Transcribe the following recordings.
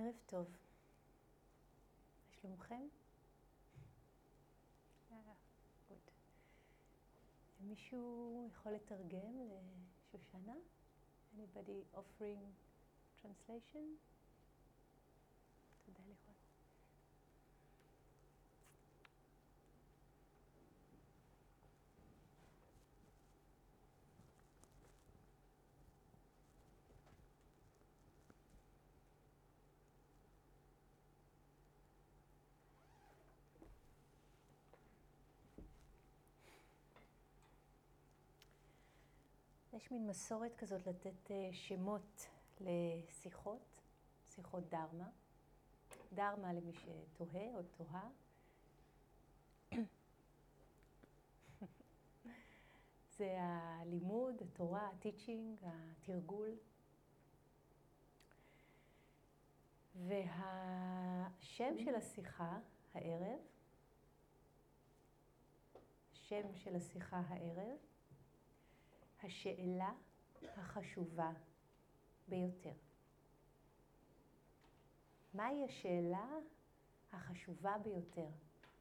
ערב טוב. מה שלומכם? good. מישהו יכול לתרגם לשושנה? Anybody offering translation? תודה לכם. יש מין מסורת כזאת לתת שמות לשיחות, שיחות דרמה. דרמה למי שתוהה או תוהה. זה הלימוד, התורה, הטיצ'ינג, התרגול. והשם של השיחה הערב, שם של השיחה הערב, השאלה החשובה ביותר. מהי השאלה החשובה ביותר?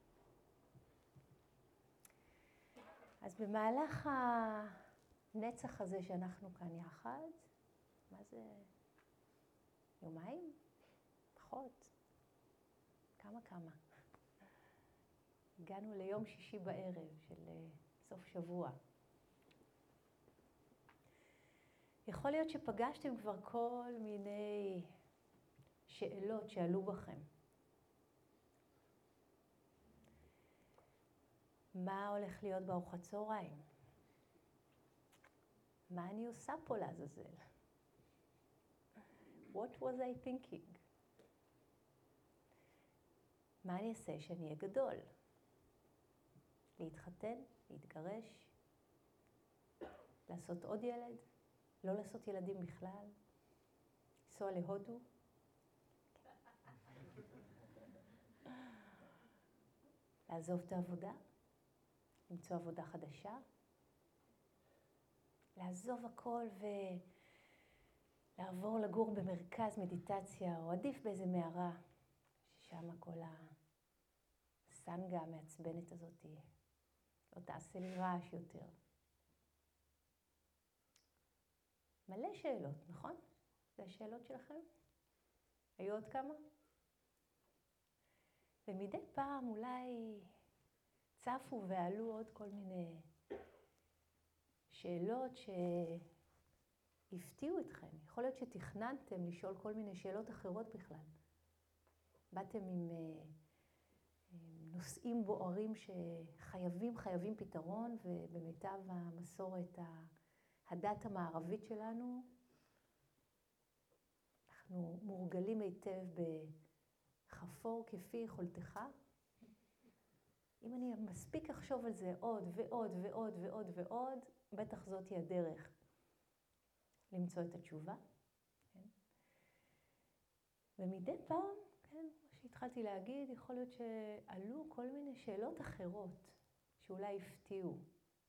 אז במהלך הנצח הזה שאנחנו כאן יחד, מה זה? יומיים? פחות. כמה. הגענו ליום שישי בערב של סוף שבוע. יכול להיות שפגשתם כבר כל מיני שאלות שעלו בכם. מה הולך להיות בארוחת צהריים? מה אני עושה פה לעזאזל? What was I thinking? מה אני אעשה שאני אהיה גדול? להתחתן? להתגרש? לעשות עוד ילד? לא לעשות ילדים בכלל? לנסוע להודו? לעזוב את העבודה? למצוא עבודה חדשה? לעזוב הכל ולעבור לגור במרכז מדיטציה, או עדיף באיזה מערה, ששם כל הסנגה המעצבנת הזאת לא תעשה לי רעש יותר. מלא שאלות, נכון? זה השאלות שלכם? היו עוד כמה? ומדי פעם אולי צפו ועלו עוד כל מיני שאלות שהפתיעו אתכם. יכול להיות שתכננתם לשאול כל מיני שאלות אחרות בכלל. באתם עם נושאים בוערים שחייבים פתרון, ובמיטב המסורת הדת המערבית שלנו, אנחנו מורגלים היטב בחפור כפי יכולתך. אם אני מספיק לחשוב על זה עוד, בטח זאת היא הדרך למצוא את התשובה. כן? ומדי פעם, כן, כמו שהתחלתי להגיד, יכול להיות שעלו כל מיני שאלות אחרות שאולי הפתיעו.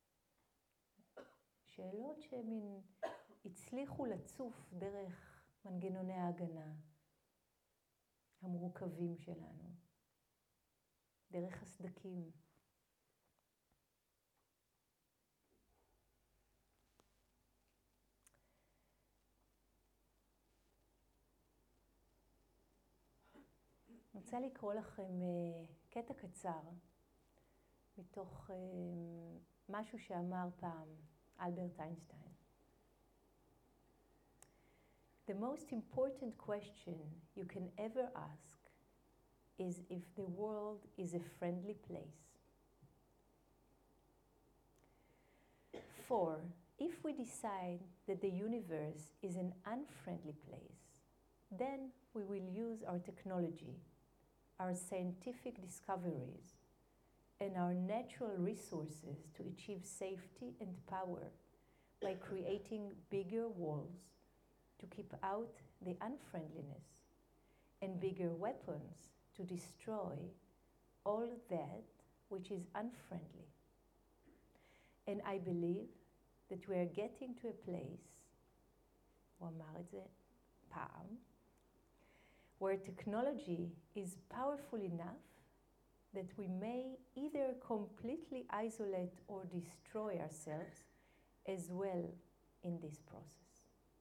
שאלות שמין הצליחו לצוף דרך מנגנוני ההגנה המורכבים שלנו, דרך הסדקים. אני רוצה לקרוא לכם קטע קצר מתוך משהו שאמר פעם אלברט איינשטיין. The most important question you can ever ask is if the world is a friendly place. For if we decide that the universe is an unfriendly place, then we will use our technology, our scientific discoveries, and our natural resources to achieve safety and power by creating bigger walls to keep out the unfriendliness and bigger weapons to destroy all that which is unfriendly. And I believe that we are getting to a place, הוא אמר את זה פעם, where technology is powerful enough that we may either completely isolate or destroy ourselves as well in this process.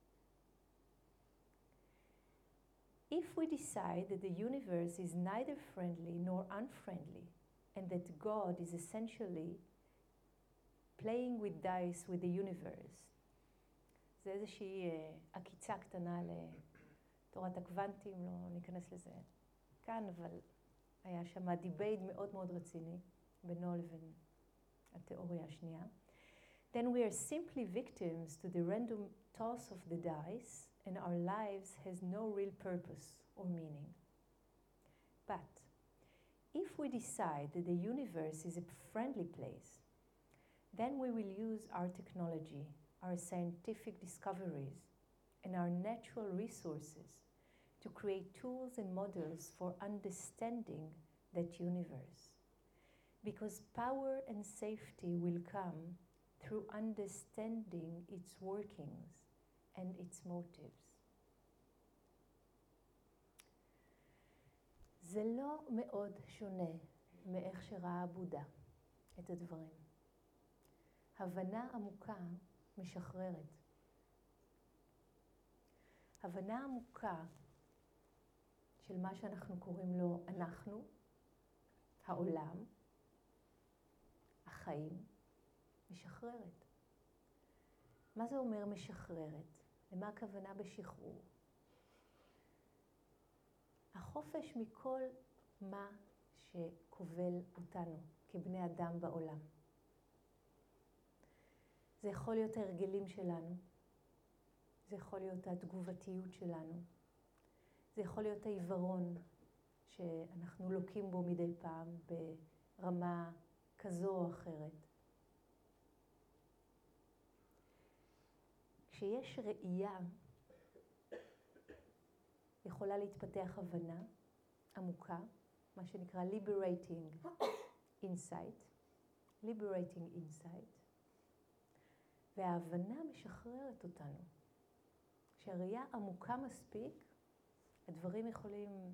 If we decide that the universe is neither friendly nor unfriendly, and that God is essentially playing with dice with the universe, זה איזושהי עקיצה קטנה לתורת הקוונטים, לא ניכנס לזה כאן, אבל היה שם דיבייט מאוד מאוד רציני בינו לבין התיאוריה השנייה. Then we are simply victims to the random toss of the dice, and our lives has no real purpose or meaning. But if we decide that the universe is a friendly place, then we will use our technology, our scientific discoveries, and our natural resources to create tools and models for understanding that universe. Because power and safety will come through understanding its workings and its motives. זה לא מאוד שונה מאיך שראה בודה את הדברים. הבנה עמוקה משחררת. הבנה עמוקה של מה שאנחנו קוראים לו אנחנו, העולם, החיים, משחררת. מה זה אומר משחררת? למה הכוונה בשחרור? החופש מכל מה שכובל אותנו כבני אדם בעולם. זה יכול להיות ההרגלים שלנו, זה יכול להיות התגובתיות שלנו, זה יכול להיות העיוורון שאנחנו לוקים בו מדי פעם ברמה כזו או אחרת. כשיש ראייה, יכולה להתפתח הבנה עמוקה, מה שנקרא liberating insight, וההבנה משחררת אותנו. כשהראייה עמוקה מספיק, הדברים יכולים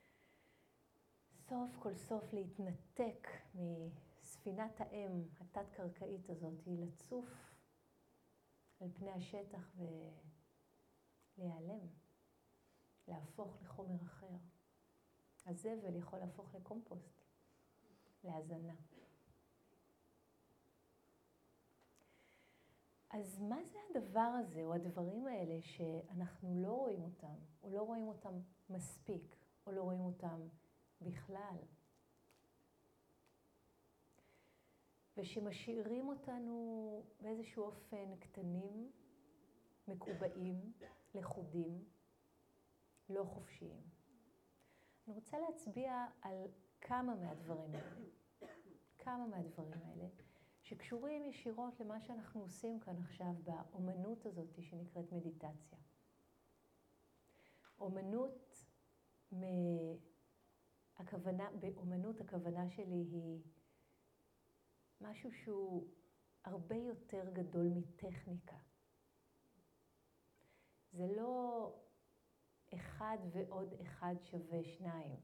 סוף כל סוף להתנתק מספינת האם התת-קרקעית הזאת, לצוף על פני השטח ולהיעלם, להפוך לחומר אחר. הזבל יכול להפוך לקומפוסט, להזנה. אז מה זה הדבר הזה, או הדברים האלה שאנחנו לא רואים אותם, או לא רואים אותם מספיק, או לא רואים אותם בכלל? ושמשאירים אותנו באיזשהו אופן קטנים, מקובעים, לחודים, לא חופשיים. אני רוצה להצביע על כמה מהדברים האלה, שקשורים ישירות למה שאנחנו עושים כאן עכשיו באומנות הזאת שנקראת מדיטציה. באומנות הכוונה שלי היא משהו שהוא הרבה יותר גדול מטכניקה. זה לא 1 ועוד 1 שווה 2.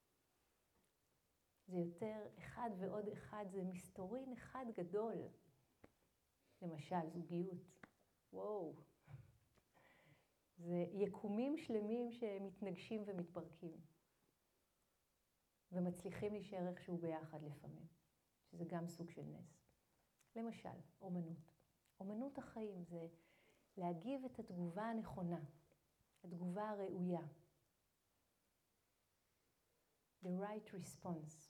זה יותר 1 ועוד 1, זה מסתורין אחד גדול. למשל, זוגיות. וואו. זה יקומים שלמים שמתנגשים ומתפרקים. ומצליחים להישאר איכשהו ביחד לפעמים. שזה גם סוג של נס. למשל, אומנות החיים זה להגיב את התגובה הנכונה, התגובה הראויה. The right response.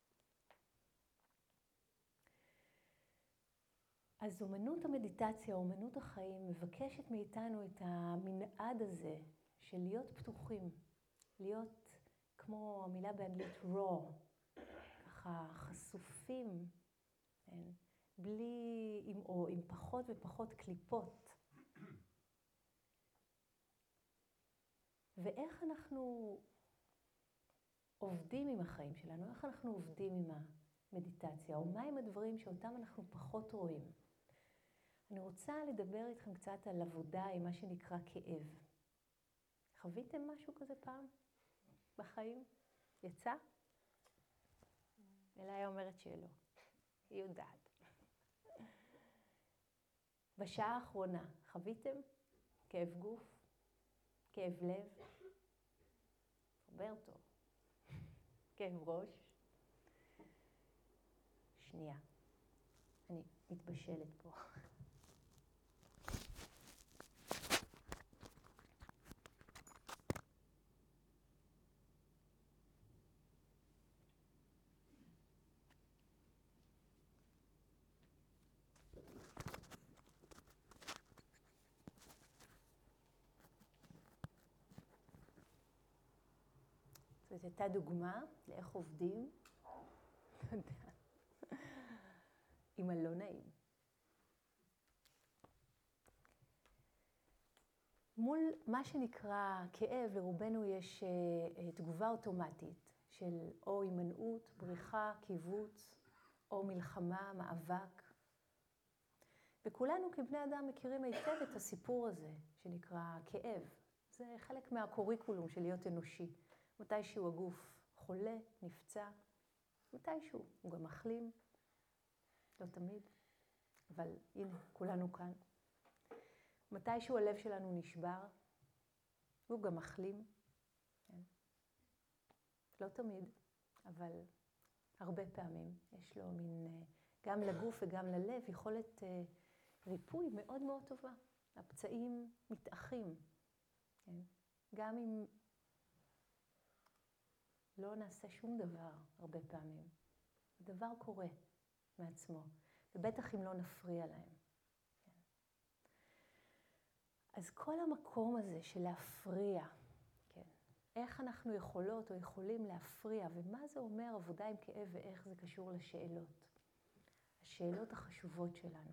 אז אומנות המדיטציה, אומנות החיים, מבקשת מאיתנו את המנעד הזה של להיות פתוחים, להיות כמו המילה באנגלית raw, ככה חשופים, בלי, או עם פחות ופחות קליפות. ואיך אנחנו עובדים עם החיים שלנו, איך אנחנו עובדים עם המדיטציה, או מהם הדברים שאותם אנחנו פחות רואים. אני רוצה לדבר איתכם קצת על עבודה עם מה שנקרא כאב. חוויתם משהו כזה פעם? בחיים? יצא? אליה אומרת שלא. היא יודעת. בשעה האחרונה, חוויתם? כאב גוף? כאב לב? רוברטו. כאב ראש? שנייה. אני מתבשלת פה. זאת הייתה דוגמה לאיך עובדים עם הלא נעים. מול מה שנקרא כאב, לרובנו יש תגובה אוטומטית של או הימנעות, בריחה, קיבוץ, או מלחמה, מאבק. וכולנו כבני אדם מכירים היטב את הסיפור הזה שנקרא כאב. זה חלק מהקוריקולום של להיות אנושי. מתישהו הגוף חולה, נפצע, מתישהו הוא גם מחלים, לא תמיד, אבל הנה, כולנו כאן. מתישהו הלב שלנו נשבר, והוא גם מחלים, כן? לא תמיד, אבל הרבה פעמים יש לו מין, גם לגוף וגם ללב, יכולת ריפוי מאוד מאוד טובה. הפצעים מתאחים, כן? גם אם לא נעשה שום דבר הרבה פעמים. הדבר קורה מעצמו, ובטח אם לא נפריע להם. כן. אז כל המקום הזה של להפריע, כן. איך אנחנו יכולות או יכולים להפריע, ומה זה אומר עבודה עם כאב ואיך זה קשור לשאלות. השאלות החשובות שלנו.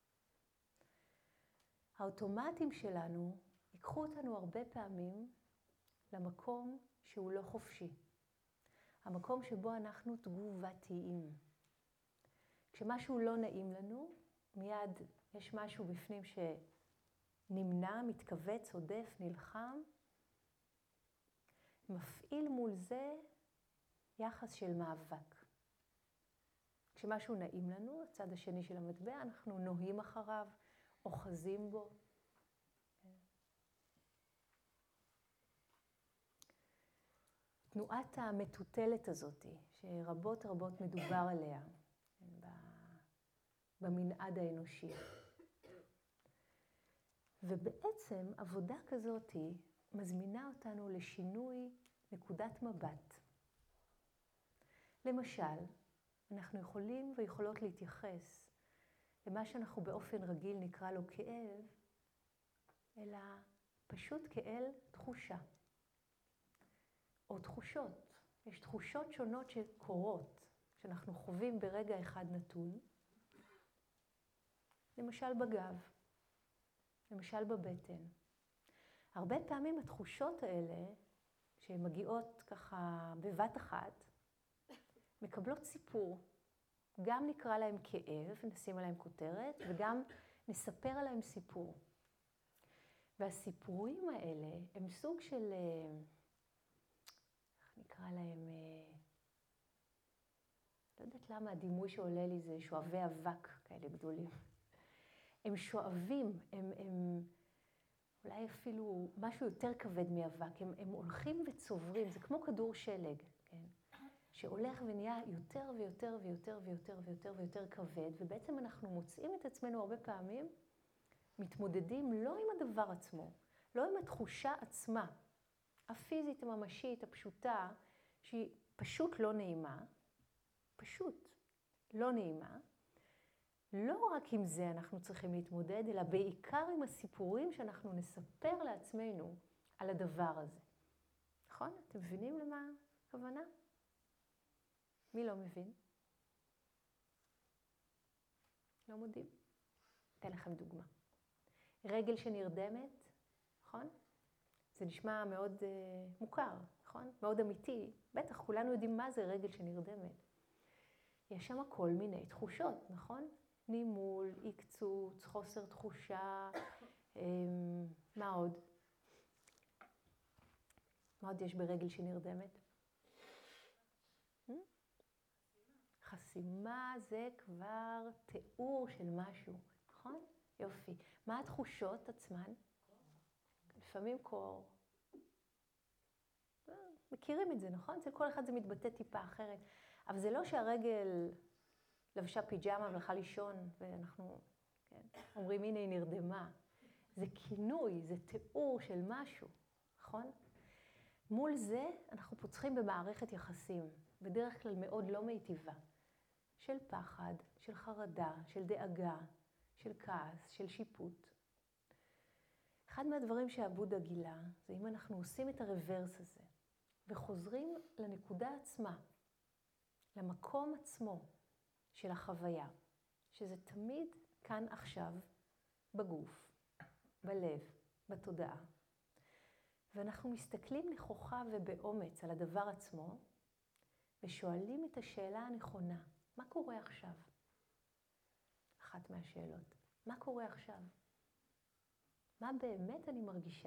האוטומטים שלנו ייקחו אותנו הרבה פעמים למקום שהוא לא חופשי. המקום שבו אנחנו תגובתיים. כשמשהו לא נעים לנו, מיד יש משהו בפנים שנמנע, מתכווץ, עודף, נלחם. מפעיל מול זה יחס של מאבק. כשמשהו נעים לנו, הצד השני של המטבע, אנחנו נוהים אחריו, אוחזים בו. תנועת המטוטלת הזאת, שרבות רבות מדובר עליה במנעד האנושי. ובעצם עבודה כזאת מזמינה אותנו לשינוי נקודת מבט. למשל, אנחנו יכולים ויכולות להתייחס למה שאנחנו באופן רגיל נקרא לו כאב, אלא פשוט כאל תחושה. או תחושות. יש תחושות שונות שקורות, שאנחנו חווים ברגע אחד נתון. למשל בגב, למשל בבטן. הרבה פעמים התחושות האלה, שהן מגיעות ככה בבת אחת, מקבלות סיפור. גם נקרא להם כאב, נשים עליהם כותרת, וגם נספר עליהם סיפור. והסיפורים האלה הם סוג של, איך נקרא להם, לא יודעת למה הדימוי שעולה לי זה שואבי אבק כאלה גדולים. הם שואבים, הם אולי אפילו משהו יותר כבד מאבק, הם הולכים וצוברים, זה כמו כדור שלג, כן? שהולך ונהיה יותר ויותר ויותר ויותר ויותר ויותר כבד, ובעצם אנחנו מוצאים את עצמנו הרבה פעמים, מתמודדים לא עם הדבר עצמו, לא עם התחושה עצמה, הפיזית, הממשית, הפשוטה, שהיא פשוט לא נעימה, פשוט לא נעימה. לא רק עם זה אנחנו צריכים להתמודד, אלא בעיקר עם הסיפורים שאנחנו נספר לעצמנו על הדבר הזה. נכון? אתם מבינים למה הכוונה? מי לא מבין? לא מודים? אתן לכם דוגמה. רגל שנרדמת, נכון? זה נשמע מאוד מוכר, נכון? מאוד אמיתי. בטח, כולנו יודעים מה זה רגל שנרדמת. יש שם כל מיני תחושות, נכון? נימול, עקצוץ, חוסר תחושה, מה עוד? מה עוד יש ברגל שנרדמת? חסימה זה כבר תיאור של משהו, נכון? יופי. מה התחושות עצמן? לפעמים קור. מכירים את זה, נכון? אצל כל אחד זה מתבטא טיפה אחרת. אבל זה לא שהרגל לבשה פיג'מה והלכה לישון, ואנחנו אומרים, הנה היא נרדמה. זה כינוי, זה תיאור של משהו, נכון? מול זה אנחנו פוצחים במערכת יחסים, בדרך כלל מאוד לא מיטיבה, של פחד, של חרדה, של דאגה, של כעס, של שיפוט. אחד מהדברים שהבודה גילה, זה אם אנחנו עושים את הרוורס הזה, וחוזרים לנקודה עצמה, למקום עצמו של החוויה, שזה תמיד כאן עכשיו, בגוף, בלב, בתודעה. ואנחנו מסתכלים נכוחה ובאומץ על הדבר עצמו, ושואלים את השאלה הנכונה, מה קורה עכשיו? אחת מהשאלות, מה קורה עכשיו? מה באמת אני מרגישה?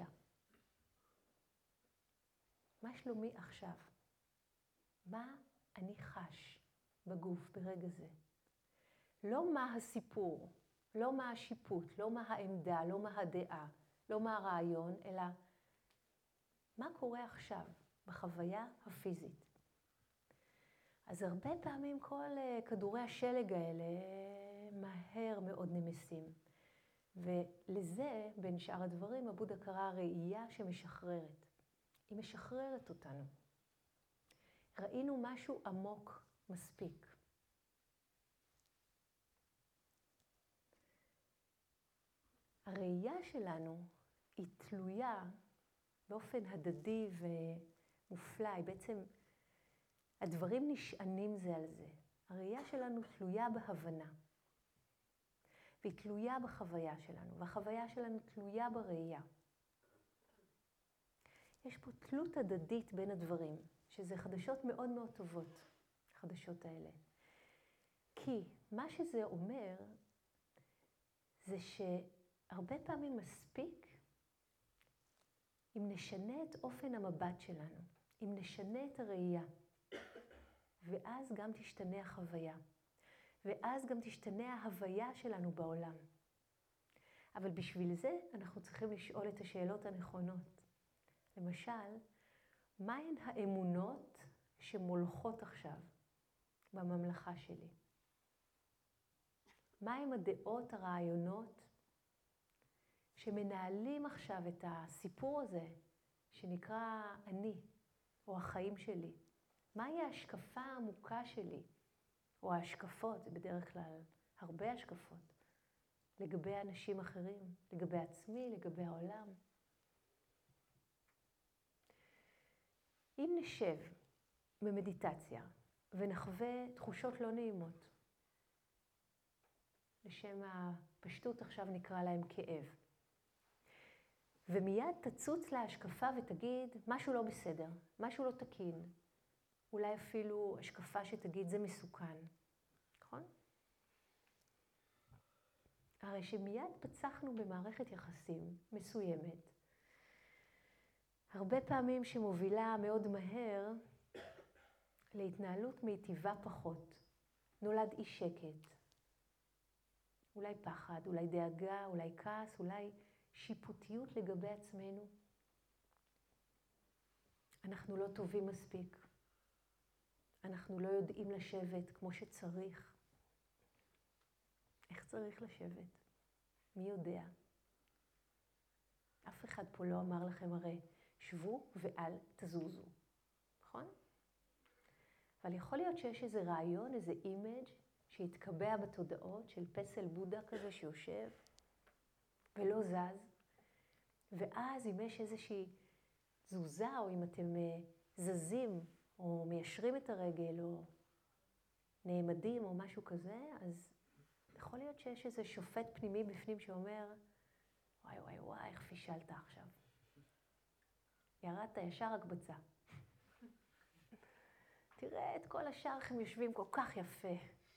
מה שלומי עכשיו? מה אני חש בגוף ברגע זה? לא מה הסיפור, לא מה השיפוט, לא מה העמדה, לא מה הדעה, לא מה הרעיון, אלא מה קורה עכשיו בחוויה הפיזית. אז הרבה פעמים כל כדורי השלג האלה מהר מאוד נמסים. ולזה, בין שאר הדברים, הבודה קרא ראייה שמשחררת. היא משחררת אותנו. ראינו משהו עמוק מספיק. הראייה שלנו היא תלויה באופן הדדי ומופלא. בעצם הדברים נשענים זה על זה. הראייה שלנו תלויה בהבנה. והיא תלויה בחוויה שלנו, והחוויה שלנו תלויה בראייה. יש פה תלות הדדית בין הדברים, שזה חדשות מאוד מאוד טובות, החדשות האלה. כי מה שזה אומר, זה שהרבה פעמים מספיק אם נשנה את אופן המבט שלנו, אם נשנה את הראייה, ואז גם תשתנה החוויה, ואז גם תשתנה ההוויה שלנו בעולם. אבל בשביל זה אנחנו צריכים לשאול את השאלות הנכונות. למשל, מהן האמונות שמולכות עכשיו בממלכה שלי? מהם הדעות, הרעיונות שמנהלים עכשיו את הסיפור הזה שנקרא אני או החיים שלי? מהי ההשקפה העמוקה שלי? או ההשקפות, זה בדרך כלל הרבה השקפות, לגבי אנשים אחרים, לגבי עצמי, לגבי העולם. אם נשב במדיטציה ונחווה תחושות לא נעימות, לשם הפשטות עכשיו נקרא להם כאב, ומיד תצוץ להשקפה ותגיד משהו לא בסדר, משהו לא תקין, אולי אפילו השקפה שתגיד זה מסוכן, נכון? הרי שמיד פצחנו במערכת יחסים מסוימת, הרבה פעמים שמובילה מאוד מהר להתנהלות מיטיבה פחות. נולד אי שקט, אולי פחד, אולי דאגה, אולי כעס, אולי שיפוטיות לגבי עצמנו. אנחנו לא טובים מספיק. אנחנו לא יודעים לשבת כמו שצריך. איך צריך לשבת? מי יודע? אף אחד פה לא אמר לכם הרי, שבו ואל תזוזו, נכון? אבל יכול להיות שיש איזה רעיון, איזה אימג' שהתקבע בתודעות של פסל בודה כזה שיושב ולא זז. ואז אם יש איזושהי תזוזה, או אם אתם זזים, או מיישרים את הרגל, או נעמדים, או משהו כזה, אז יכול להיות שיש איזה שופט פנימי בפנים שאומר, וואי וואי וואי, איך פישלת עכשיו? ירדת ישר הקבצה. תראה את כל השאר איך הם יושבים כל כך יפה.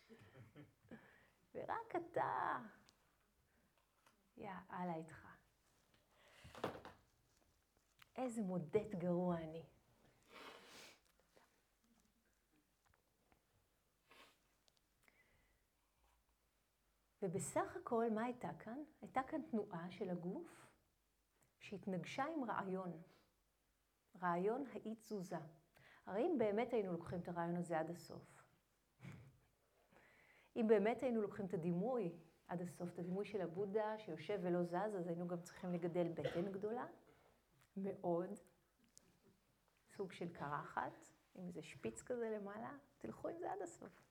ורק אתה, הלאה איתך. איזה מודט גרוע אני. ובסך הכל, מה הייתה כאן? הייתה כאן תנועה של הגוף שהתנגשה עם רעיון. רעיון האי-תזוזה. הרי אם באמת היינו לוקחים את הרעיון הזה עד הסוף, אם באמת היינו לוקחים את הדימוי עד הסוף, את הדימוי של הבודה שיושב ולא זז, אז היינו גם צריכים לגדל בטן גדולה, מאוד, סוג של קרחת, עם איזה שפיץ כזה למעלה, תלכו עם זה עד הסוף.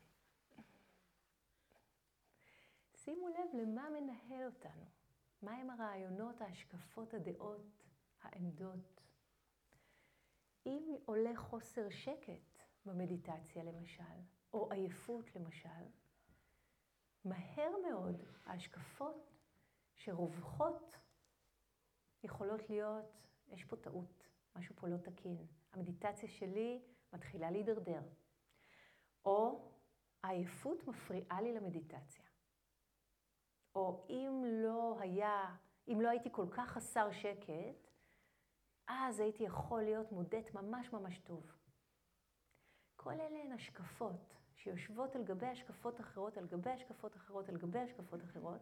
שימו לב למה מנהל אותנו, מהם הרעיונות, ההשקפות, הדעות, העמדות. אם עולה חוסר שקט במדיטציה למשל, או עייפות למשל, מהר מאוד ההשקפות שרווחות יכולות להיות, יש פה טעות, משהו פה לא תקין. המדיטציה שלי מתחילה להידרדר. או העייפות מפריעה לי למדיטציה. או אם לא הייתי כל כך חסר שקט, אז הייתי יכול להיות מודט ממש ממש טוב. כל אלה הן השקפות שיושבות על גבי השקפות אחרות, על גבי השקפות אחרות, על גבי השקפות אחרות,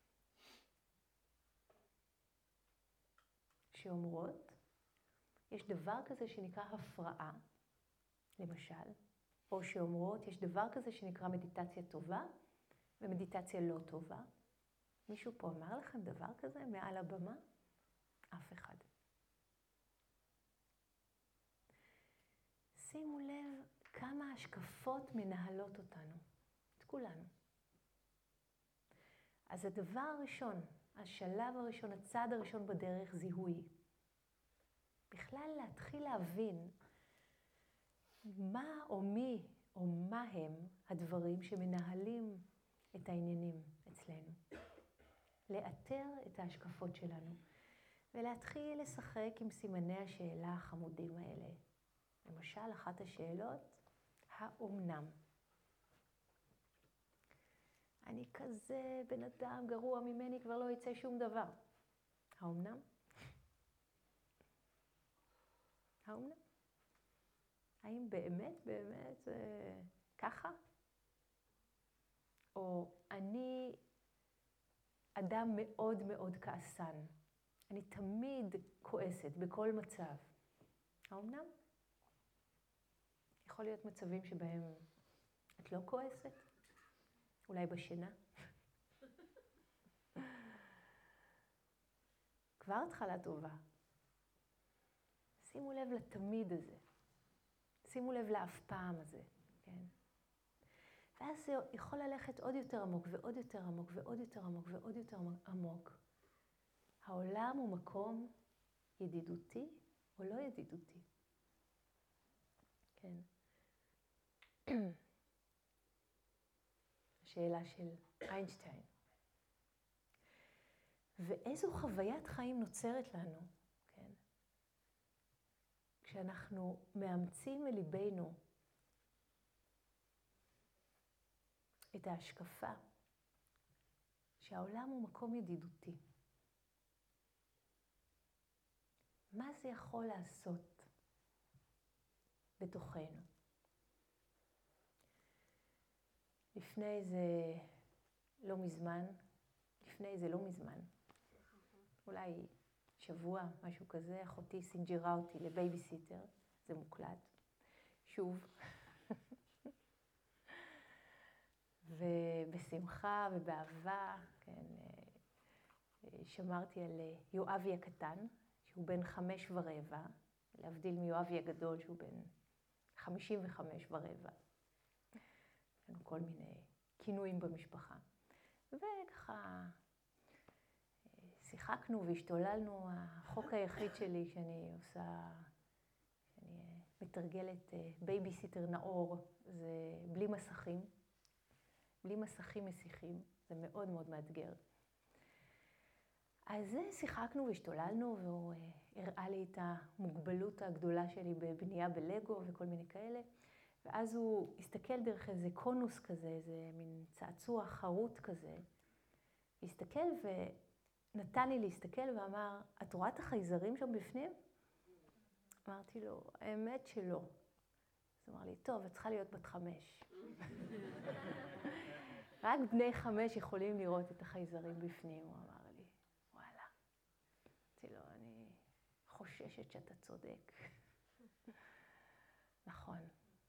שאומרות, יש דבר כזה שנקרא הפרעה, למשל, או שאומרות, יש דבר כזה שנקרא מדיטציה טובה ומדיטציה לא טובה. מישהו פה אמר לכם דבר כזה מעל הבמה? אף אחד. שימו לב כמה השקפות מנהלות אותנו, את כולנו. אז הדבר הראשון, השלב הראשון, הצעד הראשון בדרך, זיהוי. בכלל להתחיל להבין מה או מי או מה הם הדברים שמנהלים את העניינים אצלנו. לאתר את ההשקפות שלנו ולהתחיל לשחק עם סימני השאלה החמודים האלה. למשל, אחת השאלות, האומנם? אני כזה בן אדם גרוע ממני, כבר לא יצא שום דבר. האומנם? האומנם? האם באמת ככה? או אני אדם מאוד מאוד כעסן. אני תמיד כועסת בכל מצב. האומנם? יכול להיות מצבים שבהם את לא כועסת? אולי בשינה? כבר התחלה טובה. שימו לב לתמיד הזה. שימו לב לאף פעם הזה, כן? ואז זה יכול ללכת עוד יותר עמוק ועוד יותר עמוק ועוד יותר עמוק ועוד יותר עמוק. העולם הוא מקום ידידותי או לא ידידותי? כן. השאלה של איינשטיין. ואיזו חוויית חיים נוצרת לנו, כן? כשאנחנו מאמצים מליבנו את ההשקפה שהעולם הוא מקום ידידותי. מה זה יכול לעשות בתוכנו? לפני זה לא מזמן, אולי שבוע, משהו כזה, אחותי סינג'רה אותי לבייביסיטר, זה מוקלט, שוב. ובשמחה ובאהבה, כן, שמרתי על יואבי הקטן, שהוא בן 5.25, להבדיל מיואבי הגדול שהוא בן 55.25. לנו כל מיני כינויים במשפחה. וככה שיחקנו והשתוללנו. החוק היחיד שלי שאני מתרגלת בייביסיטר נאור, זה בלי מסכים. בלי מסכים משיחים, זה מאוד מאוד מאתגר. אז שיחקנו והשתוללנו, והוא הראה לי את המוגבלות הגדולה שלי בבנייה בלגו וכל מיני כאלה. ואז הוא הסתכל דרך איזה קונוס כזה, איזה מין צעצוע חרוט כזה. הסתכל נתן לי להסתכל ואמר, את רואה את החייזרים שם בפנים? אמרתי לו, האמת שלא. אז אמר לי, טוב, את צריכה להיות בת 5. רק בני 5 יכולים לראות את החייזרים בפנים, הוא אמר לי. וואלה. אמרתי לו, אני חוששת שאתה צודק. נכון.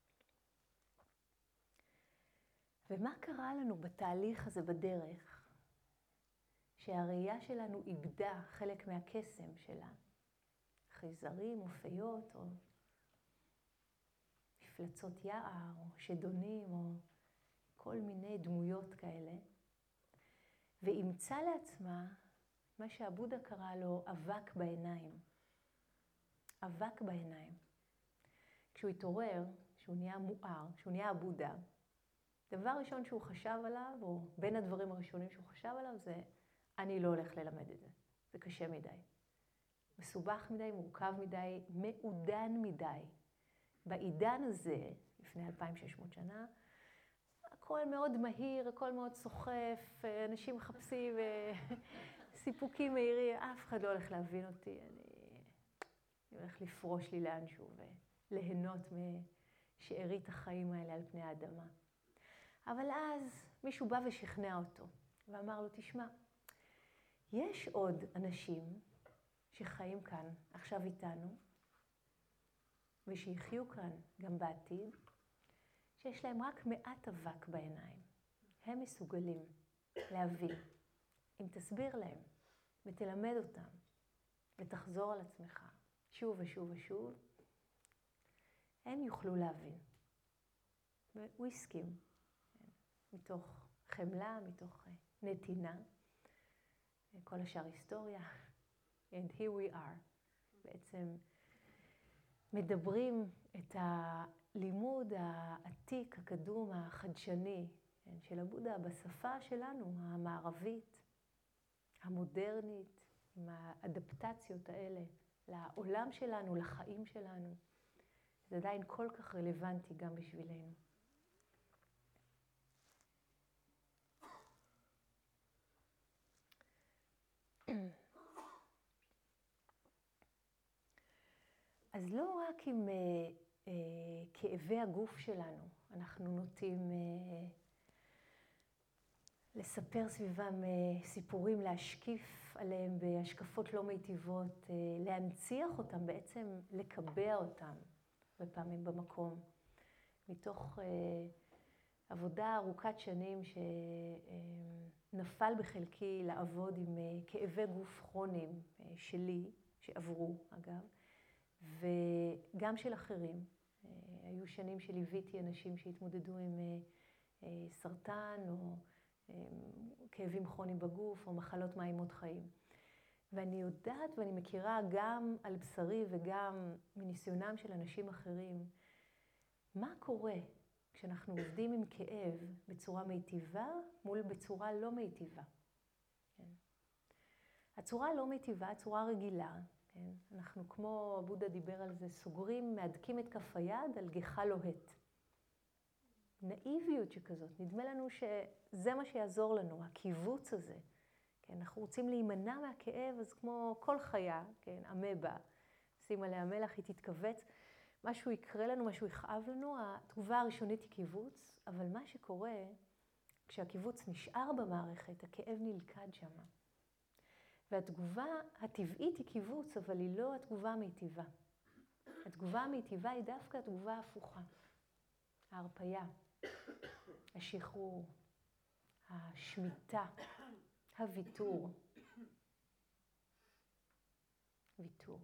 ומה קרה לנו בתהליך הזה בדרך? שהראייה שלנו איבדה חלק מהקסם שלה. חייזרים או פיות או מפלצות יער או שדונים או כל מיני דמויות כאלה. ואימצה לעצמה מה שהבודה קרא לו אבק בעיניים. אבק בעיניים. כשהוא התעורר, כשהוא נהיה מואר, כשהוא נהיה הבודה, דבר ראשון שהוא חשב עליו, או בין הדברים הראשונים שהוא חשב עליו, זה אני לא הולך ללמד את זה. זה קשה מדי. מסובך מדי, מורכב מדי, מעודן מדי. בעידן הזה, לפני 2600 שנה, הכל מאוד מהיר, הכל מאוד סוחף, אנשים מחפשים סיפוקים מהירים, אף אחד לא הולך להבין אותי, אני הולך לפרוש לי לאנשהו וליהנות משארית החיים האלה על פני האדמה. אבל אז מישהו בא ושכנע אותו, ואמר לו, תשמע, יש עוד אנשים שחיים כאן עכשיו איתנו, ושיחיו כאן גם בעתיד, שיש להם רק מעט אבק בעיניים. הם מסוגלים להבין. אם תסביר להם ותלמד אותם ותחזור על עצמך שוב ושוב ושוב, הם יוכלו להבין. והוא הסכים, מתוך חמלה, מתוך נתינה. כל השאר היסטוריה. And here we are. בעצם מדברים את הלימוד העתיק, הקדום, החדשני של הבודה בשפה שלנו, המערבית, המודרנית, עם האדפטציות האלה לעולם שלנו, לחיים שלנו. זה עדיין כל כך רלוונטי גם בשבילנו. אז לא רק עם כאבי הגוף שלנו, אנחנו נוטים לספר סביבם סיפורים, להשקיף עליהם בהשקפות לא מיטיבות, להנציח אותם, בעצם לקבע אותם בפעמים במקום. מתוך עבודה ארוכת שנים שנפל בחלקי לעבוד עם כאבי גוף כרוניים שלי, שעברו אגב, וגם של אחרים. היו שנים שליוויתי אנשים שהתמודדו עם סרטן או כאבים כרוניים בגוף או מחלות מאיימות חיים. ואני יודעת ואני מכירה גם על בשרי וגם מניסיונם של אנשים אחרים, מה קורה כשאנחנו עובדים עם כאב בצורה מיטיבה מול בצורה לא מיטיבה. כן. הצורה לא מיטיבה, הצורה רגילה, כן? אנחנו כמו בודה דיבר על זה, סוגרים, מהדקים את כף היד על גיחה לוהט. נאיביות שכזאת, נדמה לנו שזה מה שיעזור לנו, הקיבוץ הזה. כן? אנחנו רוצים להימנע מהכאב, אז כמו כל חיה, כן? אמבה, שים עליה מלח, היא תתכווץ, משהו יקרה לנו, משהו יכאב לנו, התגובה הראשונית היא קיבוץ, אבל מה שקורה, כשהקיבוץ נשאר במערכת, הכאב נלכד שם. והתגובה הטבעית היא קיבוץ, אבל היא לא התגובה המיטיבה. התגובה המיטיבה היא דווקא התגובה ההפוכה. ההרפיה, השחרור, השמיטה, הוויתור. ויתור.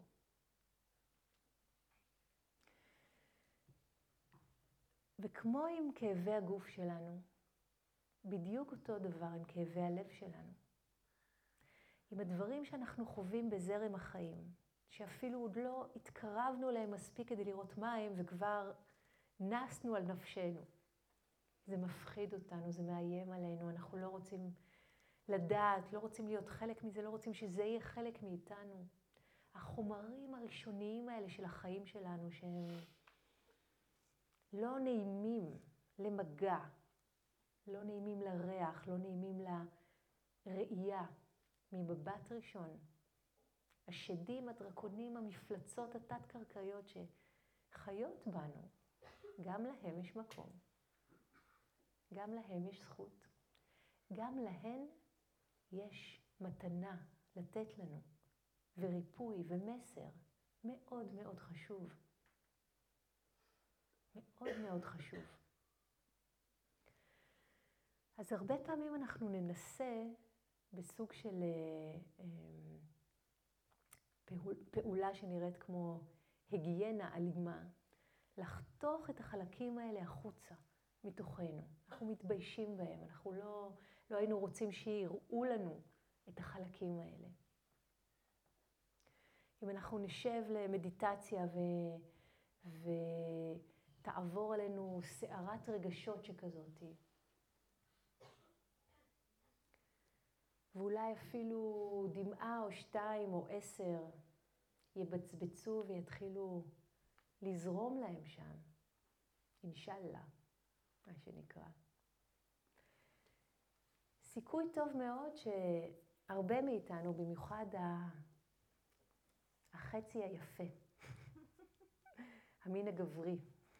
וכמו עם כאבי הגוף שלנו, בדיוק אותו דבר עם כאבי הלב שלנו. עם הדברים שאנחנו חווים בזרם החיים, שאפילו עוד לא התקרבנו להם מספיק כדי לראות מה הם, וכבר נסנו על נפשנו. זה מפחיד אותנו, זה מאיים עלינו, אנחנו לא רוצים לדעת, לא רוצים להיות חלק מזה, לא רוצים שזה יהיה חלק מאיתנו. החומרים הראשוניים האלה של החיים שלנו, שהם לא נעימים למגע, לא נעימים לריח, לא נעימים לראייה, ממבט ראשון. השדים, הדרקונים, המפלצות התת-קרקעיות שחיות בנו, גם להם יש מקום. גם להם יש זכות. גם להן יש מתנה לתת לנו, וריפוי ומסר מאוד מאוד חשוב. מאוד מאוד חשוב. אז הרבה פעמים אנחנו ננסה בסוג של פעולה שנראית כמו היגיינה אלימה, לחתוך את החלקים האלה החוצה מתוכנו. אנחנו מתביישים בהם, אנחנו לא היינו רוצים שיראו לנו את החלקים האלה. אם אנחנו נשב למדיטציה ותעבור עלינו סערת רגשות שכזאת, ואולי אפילו דמעה או 2 או 10 יבצבצו ויתחילו לזרום להם שם. אינשאללה, מה שנקרא. סיכוי טוב מאוד שהרבה מאיתנו, במיוחד החצי היפה, המין הגברי,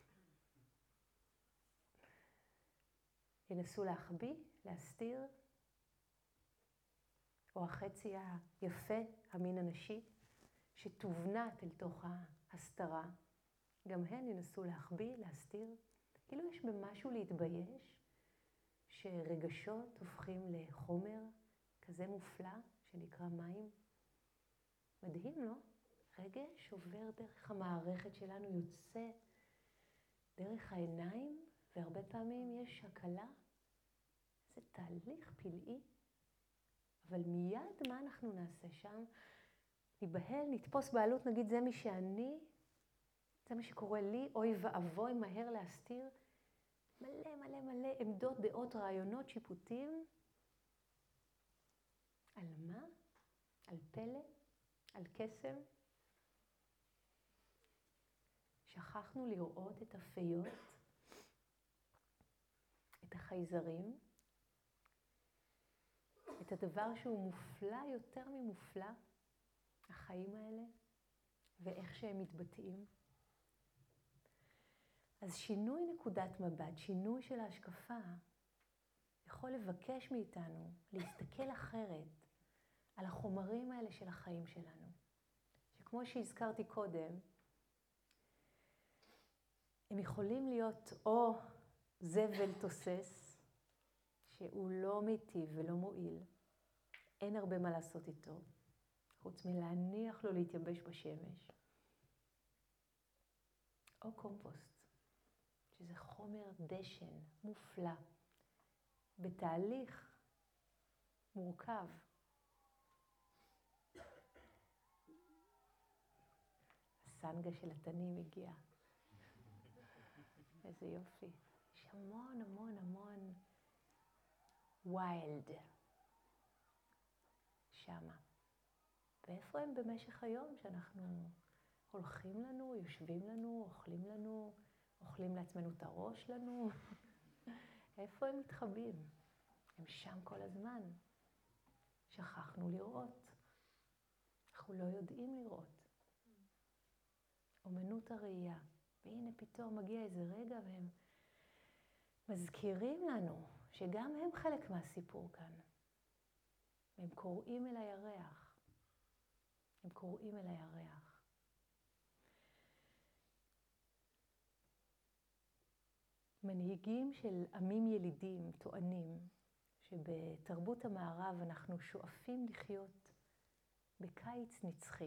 ינסו להחביא, להסתיר, או החצי היפה, המין הנשי, שתובנת אל תוך ההסתרה, גם הן ינסו להחביא, להסתיר. כאילו יש במשהו להתבייש, שרגשות הופכים לחומר כזה מופלא, שנקרא מים. מדהים, לא? רגש עובר דרך המערכת שלנו, יוצא דרך העיניים, והרבה פעמים יש הקלה. זה תהליך פלאי. אבל מיד מה אנחנו נעשה שם? ניבהל, נתפוס בעלות, נגיד זה מי שאני, זה מה שקורה לי, אוי ואבוי, מהר להסתיר. מלא מלא מלא עמדות, דעות, רעיונות, שיפוטים. על מה? על פלא? על קסם? שכחנו לראות את הפיות, את החייזרים, את הדבר שהוא מופלא יותר ממופלא, החיים האלה, ואיך שהם מתבטאים. אז שינוי נקודת מבט, שינוי של ההשקפה, יכול לבקש מאיתנו להסתכל אחרת על החומרים האלה של החיים שלנו. שכמו שהזכרתי קודם, הם יכולים להיות או זבל תוסס, שהוא לא מיטיב ולא מועיל, אין הרבה מה לעשות איתו, חוץ מלהניח לו להתייבש בשמש, או קומפוסט, שזה חומר דשן מופלא, בתהליך מורכב. הסנגה של התנים הגיע. איזה יופי. יש המון המון המון ויילד שמה. ואיפה הם במשך היום שאנחנו הולכים לנו, יושבים לנו, אוכלים לנו, אוכלים לעצמנו את הראש לנו? איפה הם מתחבאים? הם שם כל הזמן. שכחנו לראות. אנחנו לא יודעים לראות. אומנות הראייה. והנה פתאום מגיע איזה רגע והם מזכירים לנו שגם הם חלק מהסיפור כאן. והם קוראים אל הירח. הם קוראים אל הירח. מנהיגים של עמים ילידים טוענים שבתרבות המערב אנחנו שואפים לחיות בקיץ נצחי.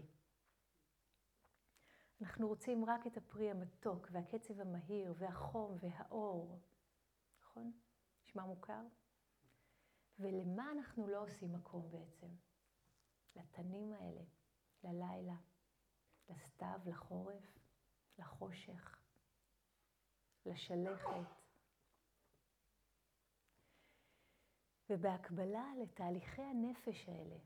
אנחנו רוצים רק את הפרי המתוק והקצב המהיר והחום והאור. נכון? נשמע מוכר? ולמה אנחנו לא עושים מקום בעצם? לתנים האלה, ללילה, לסתיו, לחורף, לחושך, לשלכת. ובהקבלה לתהליכי הנפש האלה.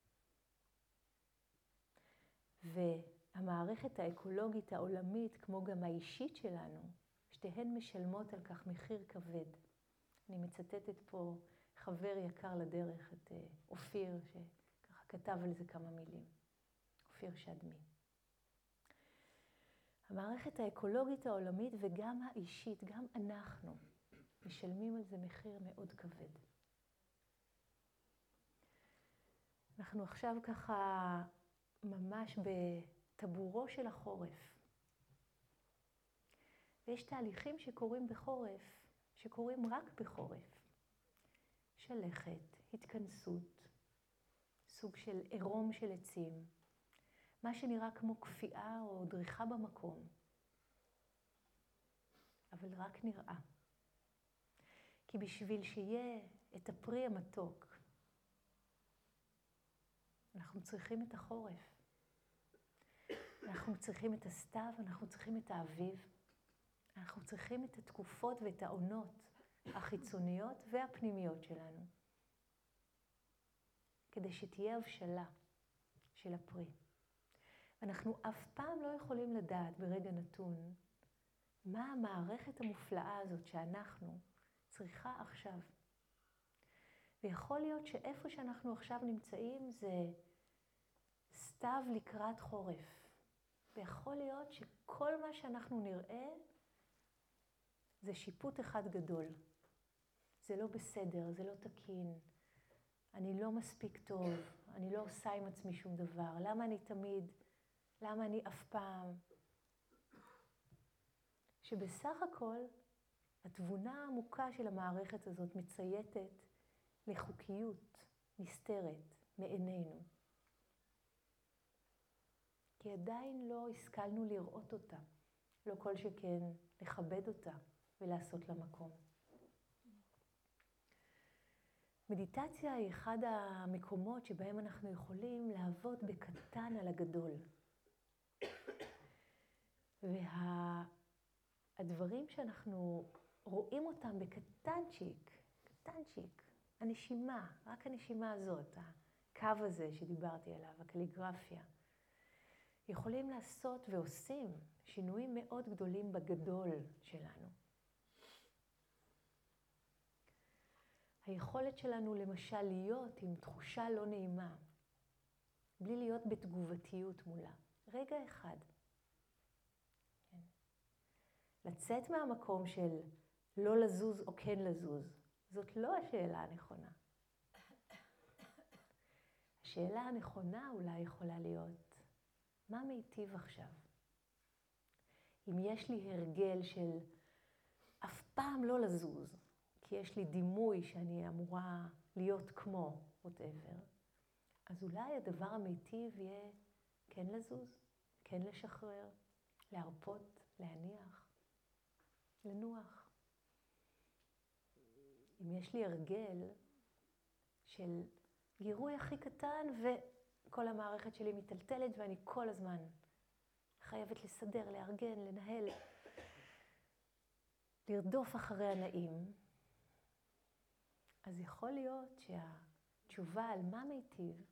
והמערכת האקולוגית העולמית, כמו גם האישית שלנו, שתיהן משלמות על כך מחיר כבד. אני מצטטת פה חבר יקר לדרך, את אופיר, שככה כתב על זה כמה מילים. אופיר שדמי. המערכת האקולוגית העולמית וגם האישית, גם אנחנו, משלמים על זה מחיר מאוד כבד. אנחנו עכשיו ככה ממש בטבורו של החורף. ויש תהליכים שקורים בחורף, שקורים רק בחורף. שלכת, התכנסות, סוג של עירום של עצים, מה שנראה כמו קפיאה או דריכה במקום. אבל רק נראה. כי בשביל שיהיה את הפרי המתוק, אנחנו צריכים את החורף. אנחנו צריכים את הסתיו, אנחנו צריכים את האביב. אנחנו צריכים את התקופות ואת העונות החיצוניות והפנימיות שלנו. כדי שתהיה הבשלה של הפרי. אנחנו אף פעם לא יכולים לדעת ברגע נתון מה המערכת המופלאה הזאת שאנחנו צריכה עכשיו. ויכול להיות שאיפה שאנחנו עכשיו נמצאים זה סתיו לקראת חורף. ויכול להיות שכל מה שאנחנו נראה זה שיפוט אחד גדול. זה לא בסדר, זה לא תקין. אני לא מספיק טוב, אני לא עושה עם עצמי שום דבר. למה אני תמיד? למה אני אף פעם? שבסך הכל, התבונה העמוקה של המערכת הזאת מצייתת לחוקיות נסתרת מעינינו. כי עדיין לא השכלנו לראות אותה, לא כל שכן לכבד אותה ולעשות לה מקום. מדיטציה היא אחד המקומות שבהם אנחנו יכולים לעבוד בקטן על הגדול. והדברים שאנחנו רואים אותם בקטנצ'יק, הנשימה, רק הנשימה הזאת, הקו הזה שדיברתי עליו, הקליגרפיה, יכולים לעשות ועושים שינויים מאוד גדולים בגדול שלנו. היכולת שלנו למשל להיות עם תחושה לא נעימה, בלי להיות בתגובתיות מולה. רגע אחד. כן. לצאת מהמקום של לא לזוז או כן לזוז, זאת לא השאלה הנכונה. השאלה הנכונה אולי יכולה להיות, מה מיטיב עכשיו? אם יש לי הרגל של אף פעם לא לזוז, כי יש לי דימוי שאני אמורה להיות כמו, whatever, אז אולי הדבר המיטיב יהיה כן לזוז, כן לשחרר, להרפות, להניח, לנוח. אם יש לי הרגל של גירוי הכי קטן וכל המערכת שלי מטלטלת ואני כל הזמן חייבת לסדר, לארגן, לנהל, לרדוף אחרי הנעים, אז יכול להיות שהתשובה על מה מיטיב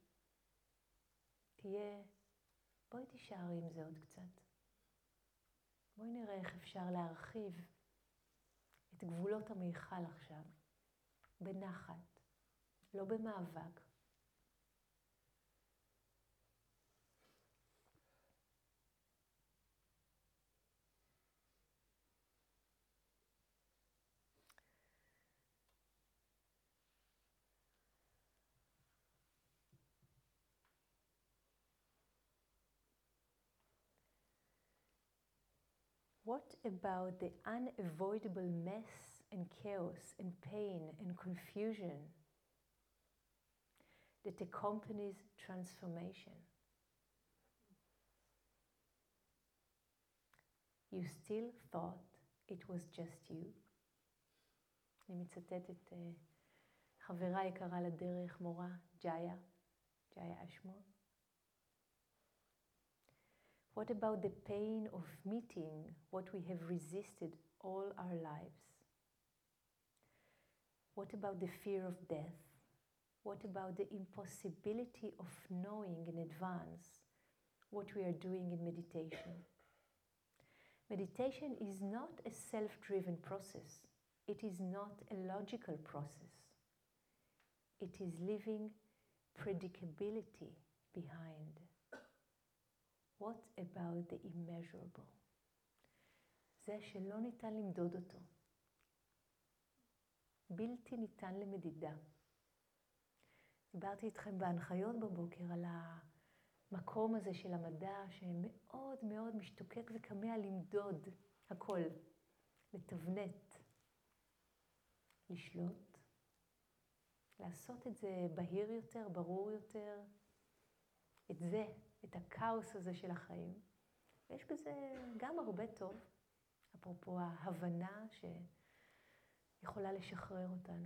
תהיה, בואי תישארי עם זה עוד קצת. בואי נראה איך אפשר להרחיב את גבולות המיכל עכשיו, בנחת, לא במאבק. What about the unavoidable mess and chaos and pain and confusion that accompanies transformation? You still thought it was just you? אני מצטטת את חברה יקרה לדרך, מורה, ג'איה אשמור. What about the pain of meeting what we have resisted all our lives? What about the fear of death? What about the impossibility of knowing in advance what we are doing in meditation? Meditation is not a self-driven process. It is not a logical process. It is living predictability behind. What about the immeasurable? זה שלא ניתן למדוד אותו. בלתי ניתן למדידה. דיברתי איתכם בהנחיות בבוקר על המקום הזה של המדע שמאוד מאוד משתוקק וקמע למדוד הכל, לתבנת, לשלוט, לעשות את זה בהיר יותר, ברור יותר, את הכאוס הזה של החיים. ויש בזה גם הרבה טוב, אפרופו ההבנה שיכולה לשחרר אותנו.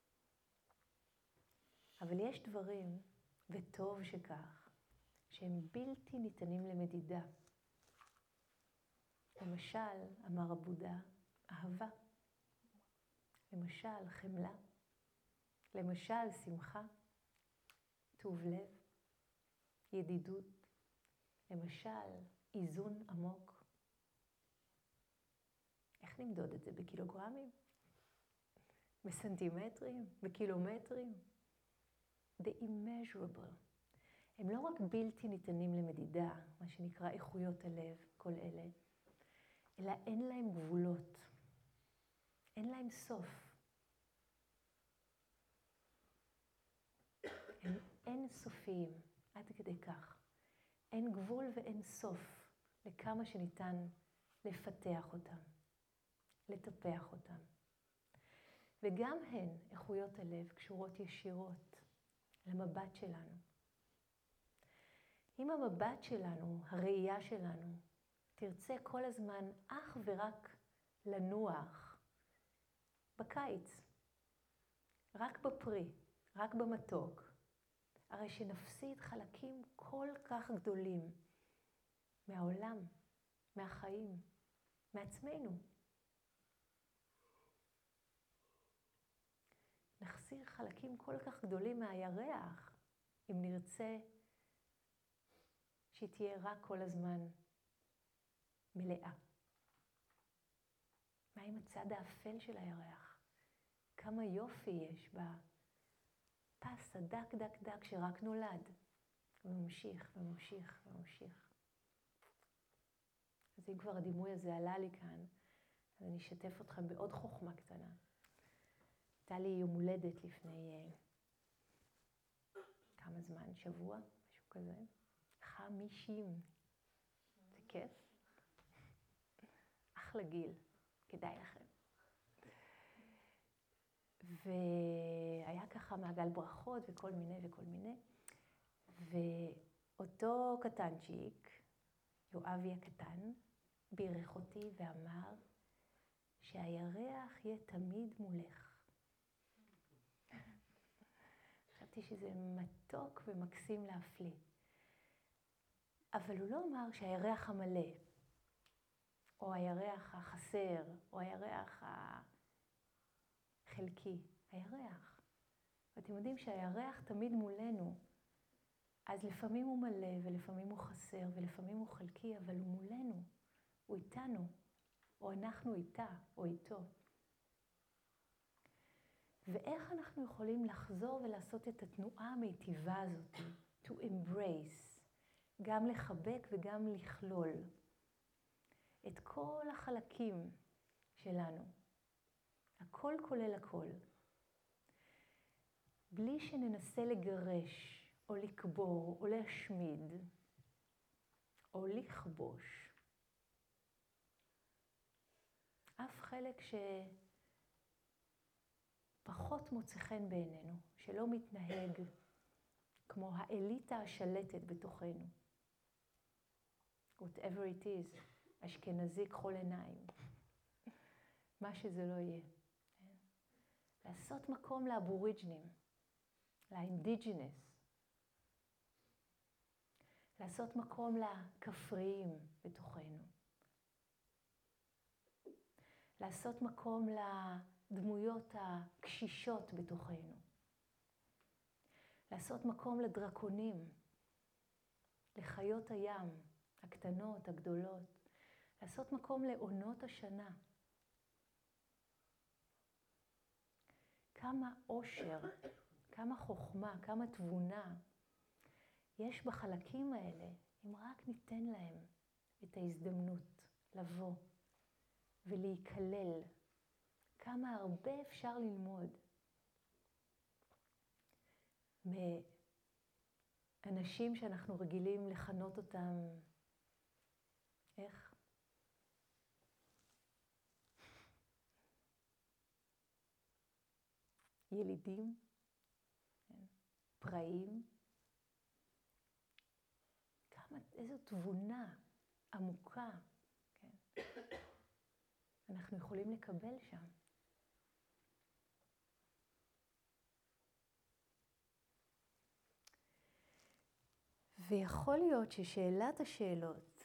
אבל יש דברים, וטוב שכך, שהם בלתי ניתנים למדידה. למשל, אמר הבודה, אהבה. למשל, חמלה. למשל, שמחה. טוב לב. ידידות. למשל, איזון עמוק. איך נמדוד את זה? בקילוגרמים? בסנטימטרים? בקילומטרים? The immeasurable. הם לא רק בלתי ניתנים למדידה, מה שנקרא איכויות הלב, כל אלה, אלא אין להם גבולות. אין להם סוף. הם אין סופיים, עד כדי כך. אין גבול ואין סוף לכמה שניתן לפתח אותם, לטפח אותם. וגם הן, איכויות הלב, קשורות ישירות למבט שלנו. אם המבט שלנו, הראייה שלנו, תרצה כל הזמן אך ורק לנוח בקיץ, רק בפרי, רק במתוק, הרי שנפסיד חלקים כל כך גדולים מהעולם, מהחיים, מעצמנו. נחסיר חלקים כל כך גדולים מהירח, אם נרצה שהיא תהיה רק כל הזמן מלאה. מה עם הצד האפל של הירח? כמה יופי יש בפס הדק דק דק שרק נולד, וממשיך וממשיך וממשיך. אז אם כבר הדימוי הזה עלה לי כאן, אז אני אשתף אתכם בעוד חוכמה קטנה. הייתה לי יום הולדת לפני כמה זמן, שבוע, משהו כזה. 50. זה כיף. אחלה גיל, כדאי לכם. והיה ככה מעגל ברכות וכל מיני. ואותו קטנצ'יק, יואבי הקטן, בירך אותי ואמר שהירח יהיה תמיד מולך. חשבתי שזה מתוק ומקסים להפליא. אבל הוא לא אמר שהירח המלא, או הירח החסר, או הירח החלקי. הירח. ואתם יודעים שהירח תמיד מולנו, אז לפעמים הוא מלא, ולפעמים הוא חסר, ולפעמים הוא חלקי, אבל הוא מולנו, הוא איתנו, או אנחנו איתה, או איתו. ואיך אנחנו יכולים לחזור ולעשות את התנועה המיטיבה הזאת, to embrace, גם לחבק וגם לכלול את כל החלקים שלנו, הכל כולל הכל, בלי שננסה לגרש, או לקבור, או להשמיד, או לכבוש. אף חלק שפחות מוצא חן בעינינו, שלא מתנהג כמו האליטה השלטת בתוכנו. whatever it is, אשכנזי כחול עיניים, מה שזה לא יהיה. לעשות מקום לאבוריג'נים, לאינדיג'נס, לעשות מקום לכפריים בתוכנו, לעשות מקום לדמויות הקשישות בתוכנו, לעשות מקום לדרקונים, לחיות הים, הקטנות, הגדולות, לעשות מקום לעונות השנה. כמה אושר, כמה חוכמה, כמה תבונה יש בחלקים האלה, אם רק ניתן להם את ההזדמנות לבוא ולהיכלל. כמה הרבה אפשר ללמוד מאנשים שאנחנו רגילים לכנות אותם, איך? ילידים, פראיים. איזו תבונה עמוקה, כן? אנחנו יכולים לקבל שם. ויכול להיות ששאלת השאלות,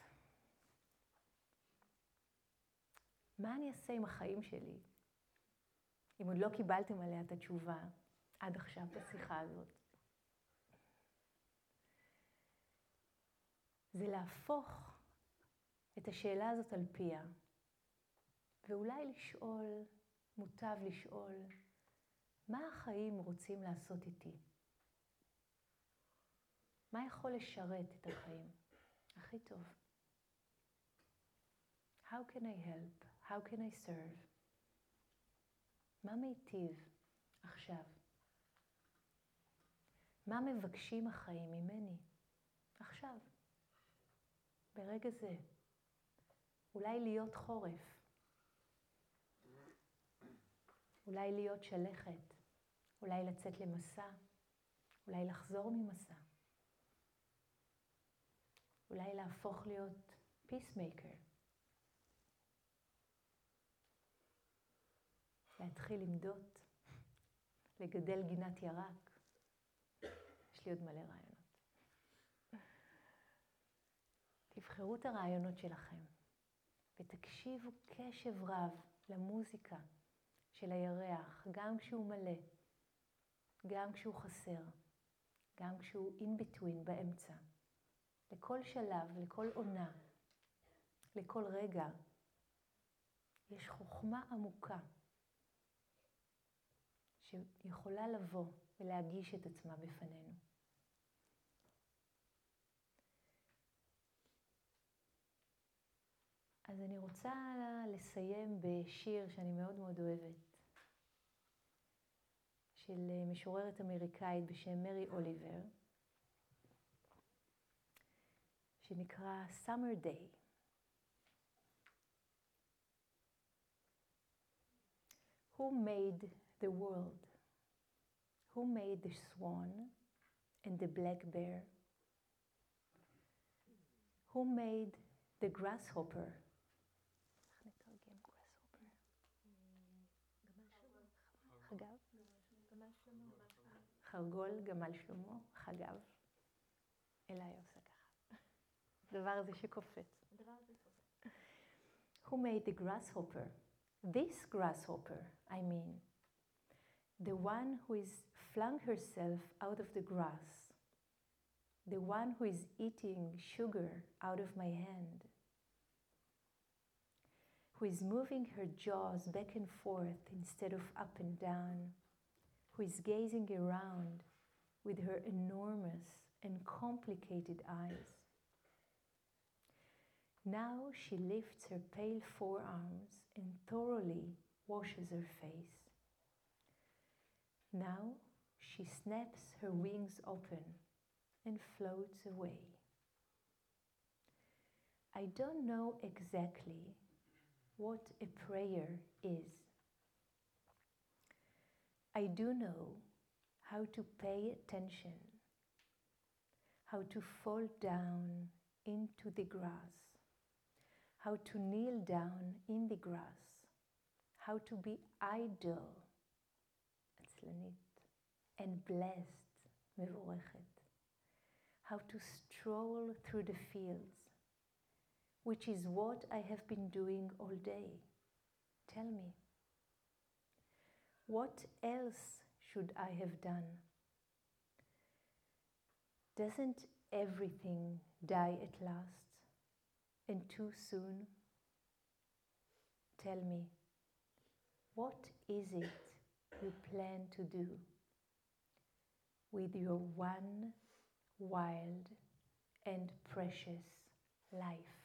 מה אני אעשה עם החיים שלי? אם עוד לא קיבלתם עליה את התשובה עד עכשיו בשיחה הזאת. זה להפוך את השאלה הזאת על פיה, ואולי לשאול, מוטב לשאול, מה החיים רוצים לעשות איתי? מה יכול לשרת את החיים הכי טוב? How can I help? How can I serve? מה מיטיב עכשיו? מה מבקשים החיים ממני עכשיו? ברגע זה. אולי להיות חורף. אולי להיות שלכת. אולי לצאת למסע. אולי לחזור ממסע. אולי להפוך להיות peacemaker. להתחיל למדות. לגדל גינת ירק. יש לי עוד מלא רעיונות. תבחרו את הרעיונות שלכם ותקשיבו קשב רב למוזיקה של הירח, גם כשהוא מלא, גם כשהוא חסר, גם כשהוא in between באמצע. לכל שלב, לכל עונה, לכל רגע, יש חוכמה עמוקה שיכולה לבוא ולהגיש את עצמה בפנינו. אז אני רוצה לסיים בשיר שאני מאוד מאוד אוהבת, של משוררת אמריקאית בשם מרי אוליבר, שנקרא Summer Day. Who made the world? Who made the swan and the black bear? Who made the grasshopper? איך נתרגם grasshopper? חגב? חרגול, גמל שלמה, חגב. אליי עושה ככה. הדבר הזה שקופץ. Who made the grasshopper? This grasshopper, I mean. The one who is flung herself out of the grass. The one who is eating sugar out of my hand. Who is moving her jaws back and forth instead of up and down. Who is gazing around with her enormous and complicated eyes. Now she lifts her pale forearms and thoroughly washes her face. Now she snaps her wings open and floats away. I don't know exactly what a prayer is. I do know how to pay attention, how to fall down into the grass, how to kneel down in the grass, how to be idle, עצלנית, and blessed, מבורכת, how to stroll through the fields, which is what I have been doing all day. Tell me, what else should I have done? Doesn't everything die at last, and too soon? Tell me, what is it you plan to do? with your one wild and precious life.